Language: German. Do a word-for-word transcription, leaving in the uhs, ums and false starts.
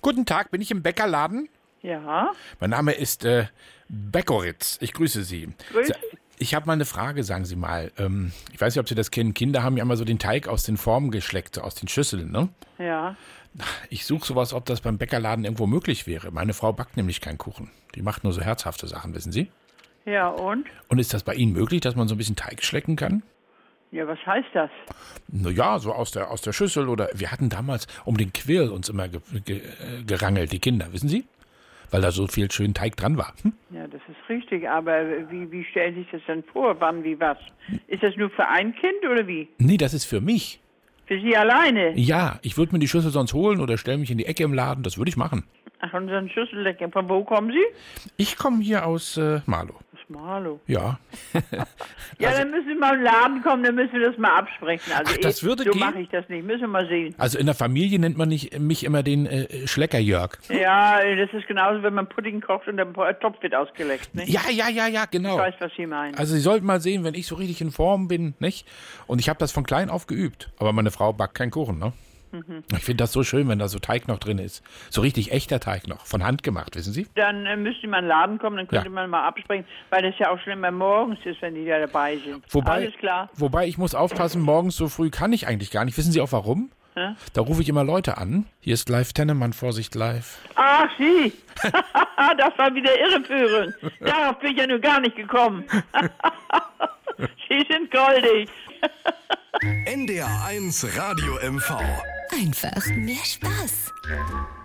Guten Tag, bin ich im Bäckerladen? Ja. Mein Name ist äh, Beckoritz. Ich grüße Sie. Grüß. Ich habe mal eine Frage, sagen Sie mal. Ähm, ich weiß nicht, ob Sie das kennen. Kinder haben ja immer so den Teig aus den Formen geschleckt, so aus den Schüsseln, ne? Ja. Ich suche sowas, ob das beim Bäckerladen irgendwo möglich wäre. Meine Frau backt nämlich keinen Kuchen. Die macht nur so herzhafte Sachen, wissen Sie? Ja, und? Und ist das bei Ihnen möglich, dass man so ein bisschen Teig schlecken kann? Ja, was heißt das? Naja, so aus der, aus der Schüssel oder wir hatten damals um den Quirl uns immer ge, ge, gerangelt, die Kinder, wissen Sie? Weil da so viel schön Teig dran war. Hm? Ja, das ist richtig, aber wie, wie stellen Sie sich das denn vor? Wann, wie, was? Ist das nur für ein Kind oder wie? Nee, das ist für mich. Für Sie alleine? Ja, ich würde mir die Schüssel sonst holen oder stelle mich in die Ecke im Laden, das würde ich machen. Ach, und so ein Schüssellecken. Von wo kommen Sie? Ich komme hier aus äh, Marlow. Aus Marlow. Ja. Ja, Also- dann müssen Sie mal im Laden kommen, dann müssen wir das mal absprechen. Also Ach, das ich, würde so gehen? mache ich das nicht. Müssen wir mal sehen. Also in der Familie nennt man nicht, mich immer den äh, Schlecker-Jörg. Ja, das ist genauso, wenn man Pudding kocht und der Topf wird ausgeleckt, nicht? Ja, ja, ja, ja, genau. Ich weiß, was Sie meinen. Also Sie sollten mal sehen, wenn ich so richtig in Form bin, nicht? Und ich habe das von klein auf geübt. Aber meine Frau backt keinen Kuchen, ne? Mhm. Ich finde das so schön, wenn da so Teig noch drin ist. So richtig echter Teig noch, von Hand gemacht, wissen Sie? Dann äh, müsste man in den Laden kommen, dann könnte Ja. man mal absprechen, weil das ja auch schon immer morgens ist, wenn die da dabei sind. Wobei, Alles klar. Wobei ich muss aufpassen, morgens so früh kann ich eigentlich gar nicht. Wissen Sie auch warum? Hä? Da rufe ich immer Leute an. Hier ist live Tennemann, Vorsicht live. Ach, Sie! Das war wieder irreführend. Darauf bin ich ja nur gar nicht gekommen. Sie sind goldig. N D R eins Radio M V. Einfach mehr Spaß.